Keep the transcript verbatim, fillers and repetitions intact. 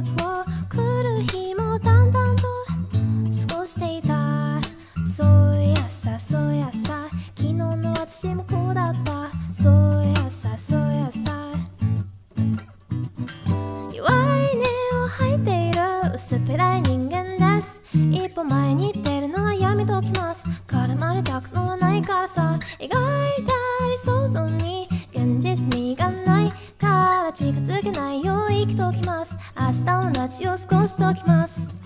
活を来る日もだんだんと過ごしていた。そうやさそうやさ、昨日の私もこうだった。そうやさそうやさ、弱い根を吐いている薄っぺらい人間です。一歩前に出るのはやめときます。絡まれたくのはないからさ。描いたり想像に現実味がないから近づけないよう生きときます。明日同じを過ごしときます。